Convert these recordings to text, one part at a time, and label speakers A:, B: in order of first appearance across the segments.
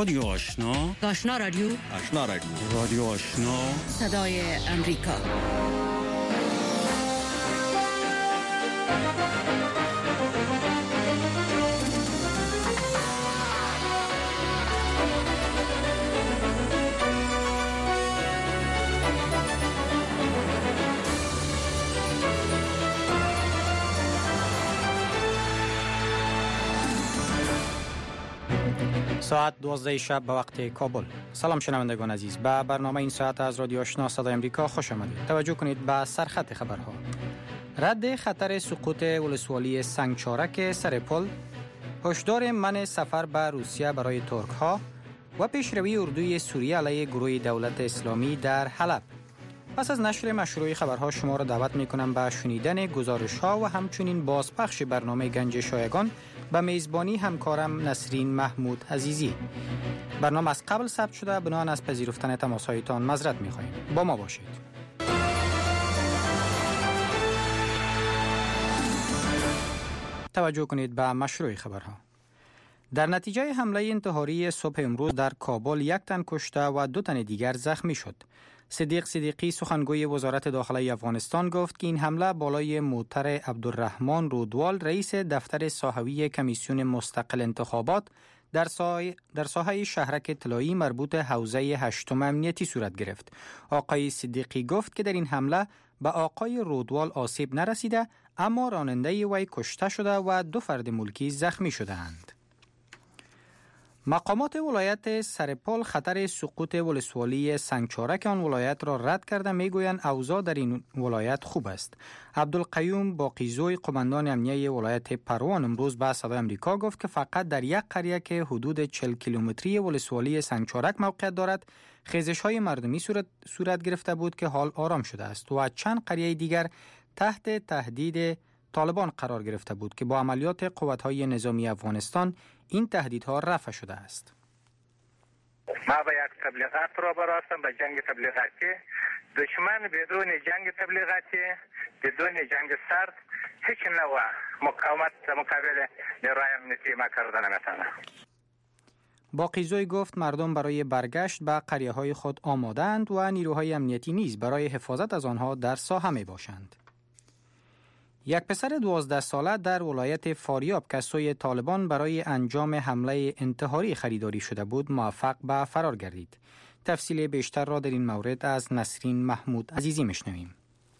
A: رادیو آشنا،
B: آشنا رادیو،
A: آشنا رادیو، رادیو آشنا،
B: صدای امریکا.
C: ساعت 12 شب به وقت کابل. سلام شنوندگان عزیز، به برنامه این ساعت از رادیو آشنا صدای امریکا خوش آمدید. توجه کنید به سرخط خبرها. رد خطر سقوط ولسوالی سنگچارک سر پل، هشدار منع سفر به روسیه برای ترک ها و پیشروی اردوی سوریه علیه گروه دولت اسلامی در حلب. پس از نشر مشروع خبرها شما را دعوت می‌کنم به شنیدن گزارش‌ها و همچنین بازپخش برنامه گنج شایگان به میزبانی همکارم نسرین محمود عزیزی. برنامه از قبل ثبت شده، بنابراین از پذیرفتن تماس‌هایتان معذرت می‌خواهیم. با ما باشید. توجه کنید به مشروع خبرها. در نتیجه حمله انتحاری صبح امروز در کابل 1 تن کشته و 2 تن دیگر زخمی شد. صدیق صدیقی سخنگوی وزارت داخله افغانستان گفت که این حمله بالای موتر عبدالرحمن رودوال رئیس دفتر ساحوی کمیسیون مستقل انتخابات در ساحه شهرک طلایی مربوط حوزه 8 امنیتی صورت گرفت. آقای صدیقی گفت که در این حمله به آقای رودوال آسیب نرسیده، اما راننده وی کشته شده و 2 فرد ملکی زخمی شده‌اند. مقامات ولایت سرپل خطر سقوط ولسوالی سنگچارک آن ولایت را رد کرده، میگویند اوضاع در این ولایت خوب است. عبدالقیوم باقیزوی قماندان امنیه ولایت پروان امروز به صدای امریکا گفت که فقط در یک قریه که حدود 40 کیلومتری ولسوالی سنگچارک موقعیت دارد خیزش‌های مردمی صورت گرفته بود که حال آرام شده است و چند قریه دیگر تحت تهدید طالبان قرار گرفته بود که با عملیات قوت‌های نظامی افغانستان این تهدیدها رفع شده است.
D: ما به یک تبلیغات را براستم به جنگ تبلیغاتی. دشمن بدون جنگ تبلیغاتی، بدون جنگ سرد هیچ نوع مقاومت مقابل نیروی امنیتی ما کردن نمیتونه.
C: باقیزوی گفت مردم برای برگشت به قریه‌های خود آماده‌اند و نیروهای امنیتی نیز برای حفاظت از آنها در ساحه میباشند. یک پسر 12 ساله در ولایت فاریاب که سوی طالبان برای انجام حمله انتحاری خریداری شده بود موفق به فرار گردید. تفصیل بیشتر را در این مورد از نسرین محمود عزیزی میشنویم.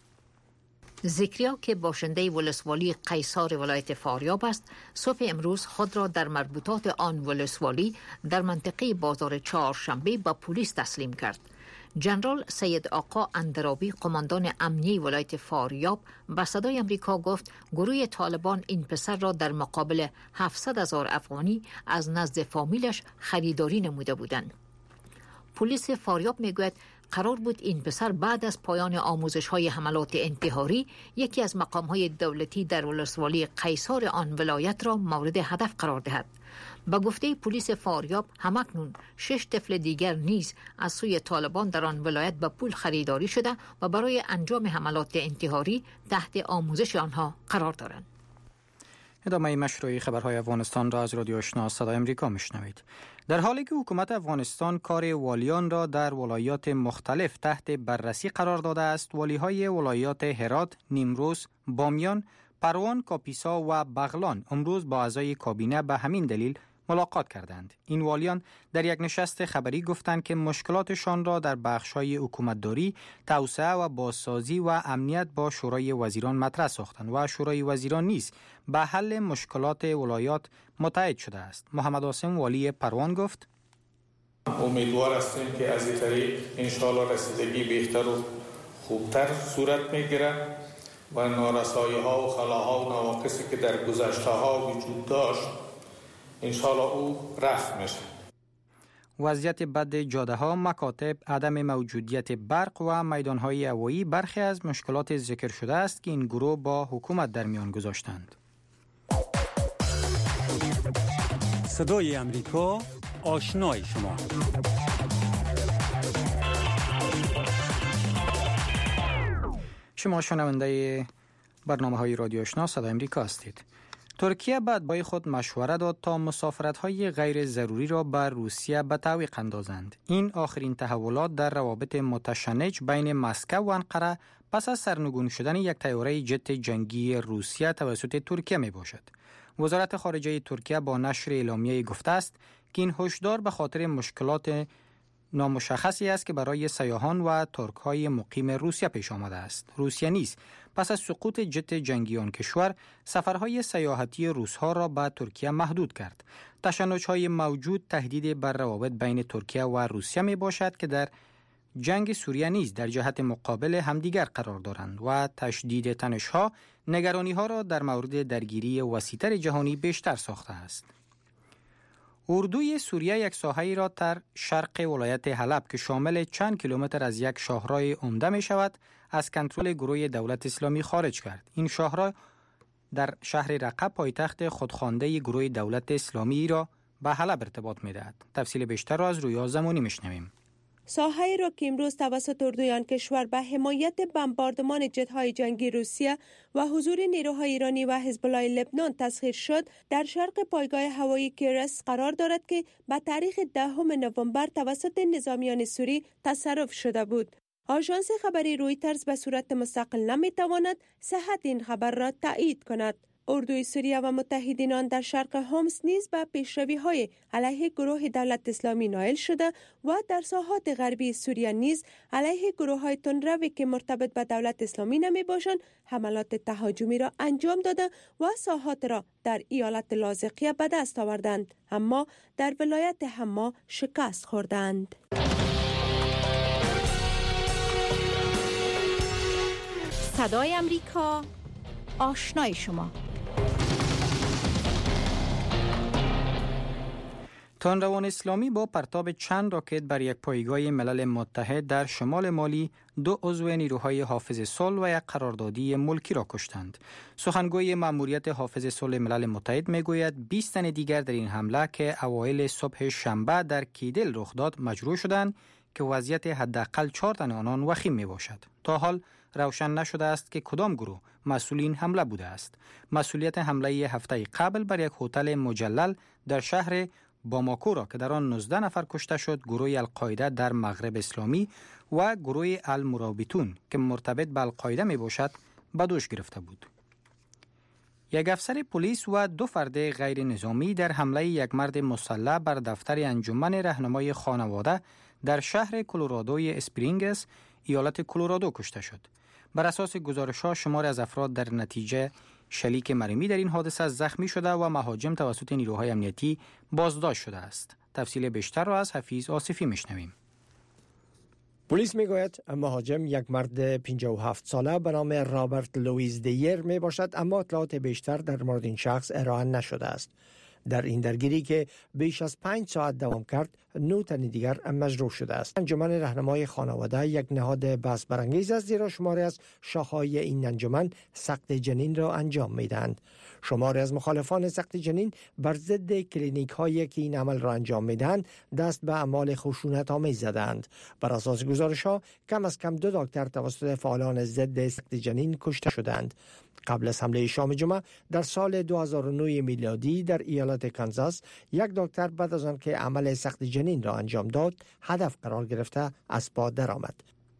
E: ذکریا که باشنده ولسوالی قیصار ولایت فاریاب است، صبح امروز خود را در مربوطات آن ولسوالی در منطقه بازار چهارشنبه به پلیس تسلیم کرد. جنرال سید آقا اندرابی قماندان امنیه ولایت فاریاب به صدای امریکا گفت گروه طالبان این پسر را در مقابل 700,000 افغانی از نزد فامیلش خریداری نموده بودند. پلیس فاریاب میگوید قرار بود این پسر بعد از پایان آموزش‌های حملات انتحاری یکی از مقام‌های دولتی در ولسوالی قیصار آن ولایت را مورد هدف قرار دهد. با گفته پلیس فاریاب همکنون 6 طفل دیگر نیز از سوی طالبان در آن ولایت به پول خریداری شده و برای انجام حملات انتحاری تحت آموزش آنها قرار دارند.
C: ادامه مشروع خبرهای افغانستان را از رادیو آشنا صدای امریکا میشنوید. در حالی که حکومت افغانستان کار والیان را در ولایات مختلف تحت بررسی قرار داده است، والیهای ولایات هرات، نیمروز، بامیان، پروان، کاپیسا و بغلان امروز با اعضای کابینه به همین دلیل ملاقات کردند. این والیان در یک نشست خبری گفتند که مشکلاتشان را در بخش‌های حکومتداری، توسعه و بازسازی و امنیت با شورای وزیران مطرح ساختند و شورای وزیران نیز به حل مشکلات ولایات متحد شده است. محمد عاصم والی پروان گفت
F: امیدوار هستیم که از این طریق انشاءالله رسیدگی بهتر و خوبتر صورت میگیرد و نارسایی‌ها و خلاها و نواقصی که در گذشته‌ها وجود داشت انشاءالله او رفع میشه.
C: وضعیت بد جاده‌ها، مکاتب، عدم موجودیت برق و میدان‌های هوایی برخی از مشکلات ذکر شده است که این گروه با حکومت در میان گذاشتند.
A: صدای امریکا، آشنای شما.
C: شما شنونده برنامه‌های رادیو آشنا صدای امریکا هستید. ترکیه بعد با خود مشوره داد تا مسافرت‌های غیر ضروری را بر روسیه به تعویق اندازند. این آخرین تحولات در روابط متشنج بین مسکو و انقره پس از سرنگون شدن یک طیاره جت جنگی روسیه توسط ترکیه می باشد. وزارت خارجه ترکیه با نشر اعلامیه گفته است که این هشدار به خاطر مشکلات نامشخصی است که برای سیاحان و ترک‌های مقیم روسیه پیش آمده است. روسیه نیز پس از سقوط جت جنگی آن کشور سفرهای سیاحتی روس‌ها را به ترکیه محدود کرد. تشنج‌های موجود تهدید بر روابط بین ترکیه و روسیه می باشد که در جنگ سوریه نیز در جهت مقابل همدیگر قرار دارند و تشدید تنش‌ها نگرانی‌ها را در مورد درگیری وسیع‌تر جهانی بیشتر ساخته است. اردوی سوریه یک ساحه‌ای را در شرق ولایت حلب که شامل چند کیلومتر از یک شاهراه عمده می شود از کنترل گروه دولت اسلامی خارج کرد. این شاهراه در شهر رقه پایتخت خودخوانده گروه دولت اسلامی را به حلب ارتباط می دهد. تفصیل بیشتر را از رویا زمانی می شنویم.
G: ساحه‌ای را که امروز توسط اردویان کشور به حمایت بمباردمان جت‌های جنگی روسیه و حضور نیروهای ایرانی و حزب الله لبنان تسخیر شد، در شرق پایگاه هوایی کیرس قرار دارد که به تاریخ 10 نوامبر توسط نظامیان سوری تصرف شده بود. آژانس خبری رویترز به صورت مستقل نمی‌تواند صحت این خبر را تایید کند. اردوی سوریه و متحدین آن در شرق حمص نیز به پیشروی‌های علیه گروه دولت اسلامی نائل شده و در ساحات غربی سوریه نیز علیه گروه‌های تندروی که مرتبط به دولت اسلامی نمی‌باشند حملات تهاجمی را انجام داده و ساحات را در ایالت لاذقیه به دست آوردند، اما در ولایت حما شکست خوردند.
B: صدای امریکا، آشنای شما.
C: تندروان اسلامی با پرتاب چند راکت بر یک پایگاه ملل متحد در شمال مالی 2 عضو نیروهای حافظ صلح و یک قراردادی ملکی را کشتند. سخنگوی مأموریت حافظ صلح ملل متحد میگوید 20 تن دیگر در این حمله که اوایل صبح شنبه در کیدل رخ داد مجروح شدند که وضعیت حداقل 4 تن آنان وخیم می باشد. تا حال روشن نشده است که کدام گروه مسئول این حمله بوده است. مسئولیت حمله هفته قبل بر یک هتل مجلل در شهر باماکو را که در آن 19 نفر کشته شد گروه القاعده در مغرب اسلامی و گروه المرابطون که مرتبط به القاعده می باشد به دوش گرفته بود. یک افسر پلیس و 2 فرد غیر نظامی در حمله یک مرد مسلح بر دفتر انجمن راهنمای خانواده در شهر کلرادوی اسپرینگز ایالت کلرادو کشته شد. بر اساس گزارش‌ها شمار از افراد در نتیجه شلیک مرمی در این حادثه زخمی شده و مهاجم توسط نیروهای امنیتی بازداشت شده است. تفصیل بیشتر را از حفیظ آصفی میشنویم.
H: پلیس میگوید مهاجم یک مرد 57 ساله به نام رابرت لوئیس دیر می باشد، اما اطلاعات بیشتر در مورد این شخص ارائه نشده است. در این درگیری که بیش از 5 ساعت دوام کرد 9 تن دیگر مجروح شده است. انجمن راهنمای خانواده یک نهاد بحث برانگیز است، زیرا شماری از شاخه‌های این انجمن سقط جنین را انجام میدهند. شماری از مخالفان سقط جنین بر ضد کلینیک‌هایی که این عمل را انجام میدهند دست به اعمال خشونت‌آمیز زدند. بر اساس گزارش‌ها کم از کم 2 دکتر توسط فعالان ضد سقط جنین کشته شدند. قبل از حمله شام جمعه در سال 2009 میلادی در ایالت کانزاس یک دکتر بعد از آنکه عمل سقط جنین را انجام داد هدف قرار گرفته از پا درآمد.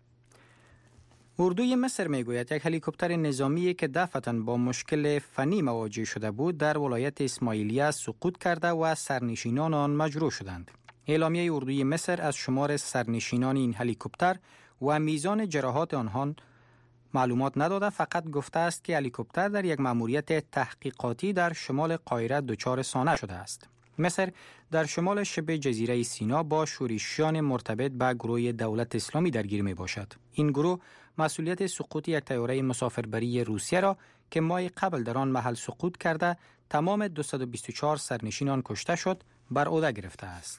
C: اردوی مصر میگوید یک هلیکوپتر نظامی که دفعتاً با مشکل فنی مواجه شده بود در ولایت اسماعیلیه سقوط کرده و سرنشینان آن مجروح شدند. اعلامیه اردوی مصر از شمار سرنشینان این هلیکوپتر و میزان جراحات آنها معلومات نداده، فقط گفته است که هلیکوپتر در یک مأموریت تحقیقاتی در شمال قاهره دچار سانحه شده است. مصر در شمال شبه جزیره سینا با شورشیان مرتبط به گروه دولت اسلامی درگیر می باشد. این گروه مسئولیت سقوط یک طیاره مسافربری روسیه را که ماه قبل در آن محل سقوط کرده تمام 224 سرنشین آن کشته شد بر عهده گرفته است.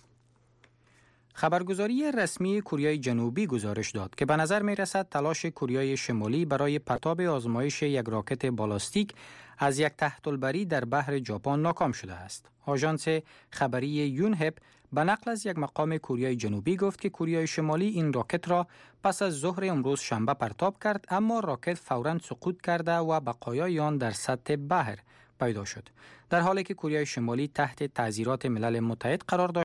C: خبرگزاری رسمی کره جنوبی گزارش داد که به نظر می رسد تلاش کره شمالی برای پرتاب آزمایش یک راکت بالاستیک از یک تحت‌البری در بحر ژاپن ناکام شده است. آژانس خبری یونهپ به نقل از یک مقام کره جنوبی گفت که کره شمالی این راکت را پس از ظهر امروز شنبه پرتاب کرد، اما راکت فوراً سقوط کرده و بقایای آن در سطح بحر پیدا شد. در حالی که کره شمالی تحت تعزیرات ملل متحد قرار داشت